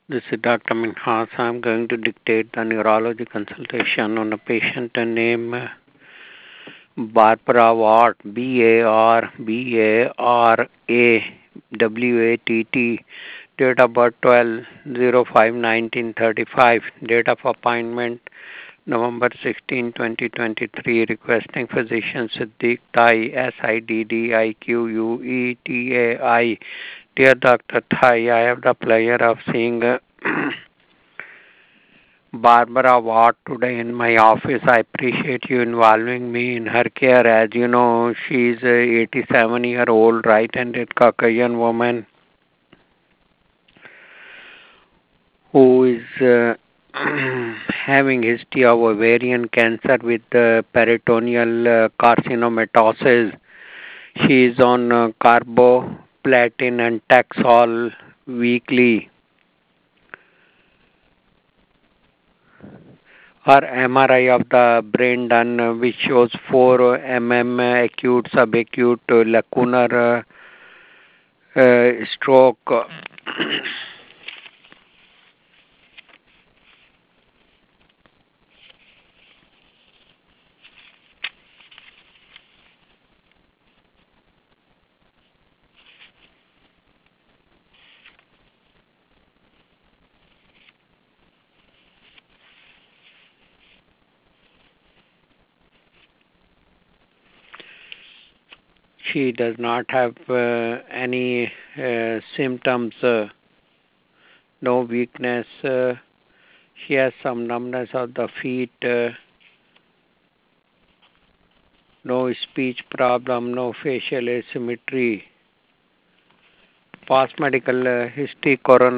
This is Dr. Minhas. I'm going to dictate the neurology consultation on a patient named Barbara Watt, Barbarawatt, date of birth 12/05/1935, date of appointment November 16, 2023, requesting physician Siddiq Thai, SIDDIQUETAI. Dear Dr. Thai, I have the pleasure of seeing Barbara Watt today in my office. I appreciate you involving me in her care. As you know, she's a 87-year-old right-handed Caucasian woman who is having history of ovarian cancer with peritoneal carcinomatosis. She is on carboplatin and Taxol weekly. Her MRI of the brain done, which shows 4 acute, subacute, lacunar stroke. She does not have any symptoms, no weakness. She has some numbness of the feet, no speech problem, no facial asymmetry. Past medical history,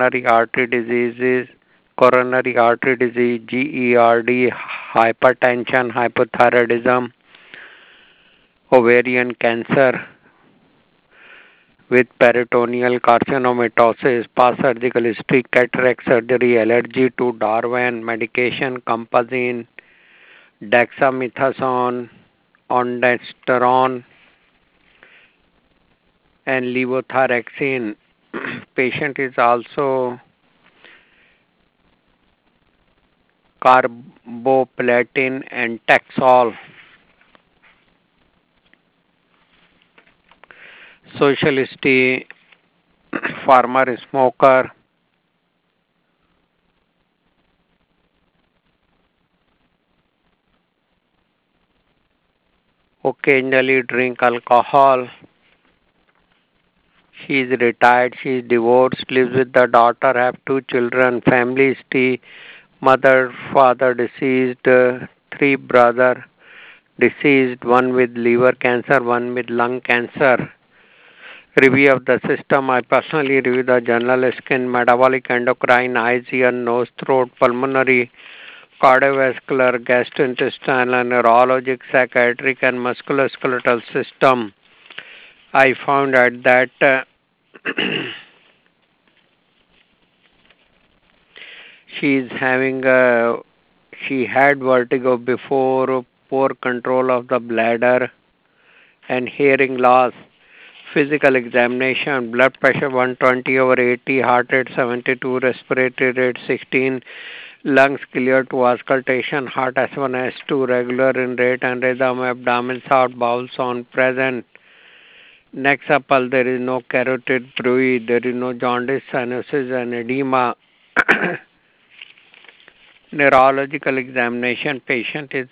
coronary artery disease, GERD, hypertension, hypothyroidism, ovarian cancer with peritoneal carcinomatosis, past surgical history, cataract surgery, allergy to Darvan, medication, compazine, dexamethasone, ondansetron, and levothyroxine. Patient is also carboplatin and Taxol. Social history, former smoker, occasionally drink alcohol. She is retired, she is divorced, lives with the daughter, have 2 children, family history, mother, father deceased, 3 brother deceased, one with liver cancer, one with lung cancer. Review of the system. I personally review the general skin, metabolic, endocrine, eyes, ear, nose, throat, pulmonary, cardiovascular, gastrointestinal, neurologic, psychiatric, and musculoskeletal system. I found out that she is having she had vertigo before, poor control of the bladder, and hearing loss. Physical examination, blood pressure 120/80, heart rate 72, respiratory rate 16, lungs clear to auscultation, heart S1, S2 regular in rate and rhythm, abdomen soft, bowel sound present. Next supple, there is no carotid bruit, there is no jaundice, cyanosis and edema. Neurological examination, patient is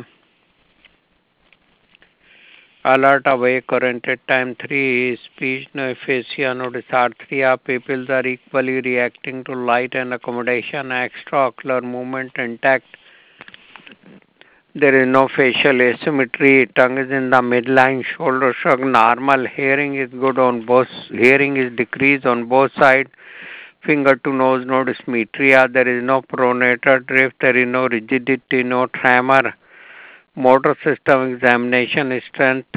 alert, awake, oriented time 3, speech, no aphasia, no dysarthria, pupils are equally reacting to light and accommodation, extraocular movement intact. There is no facial asymmetry, tongue is in the midline, shoulder shrug normal, hearing is good on both, hearing is decreased on both sides, finger to nose, no dysmetria, there is no pronator drift, there is no rigidity, no tremor. Motor system examination strength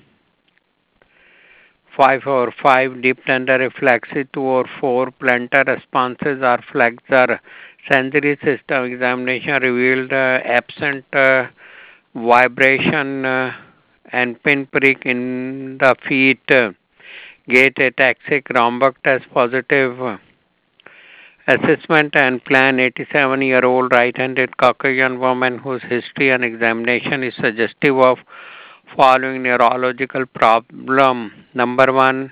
5/5, deep tender reflexes 2/4, plantar responses are flexor. Sensory system examination revealed absent vibration and pinprick in the feet. Gait ataxic, Romberg test positive, Assessment and plan: 87-year-old right-handed Caucasian woman whose history and examination is suggestive of following neurological problem. Number 1,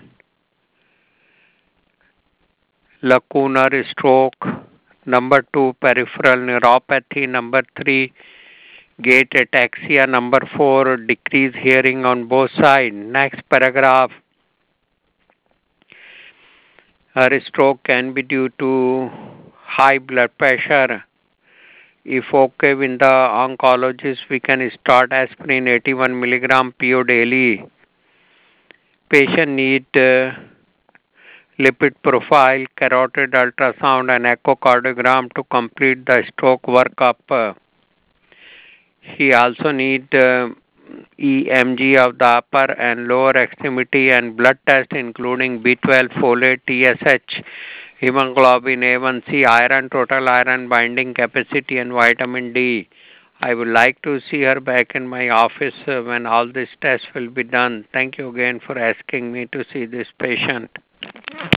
lacunar stroke. Number 2, peripheral neuropathy. Number 3, gait ataxia. Number 4, decreased hearing on both sides. Next paragraph. Her stroke can be due to high blood pressure. If okay with the oncologist, we can start aspirin 81 milligram PO daily. Patient need lipid profile, carotid ultrasound, and echocardiogram to complete the stroke workup. He also need EMG of the upper and lower extremity and blood test including B12, folate, TSH, hemoglobin A1C, iron, total iron binding capacity, and vitamin D. I would like to see her back in my office when all these tests will be done. Thank you again for asking me to see this patient.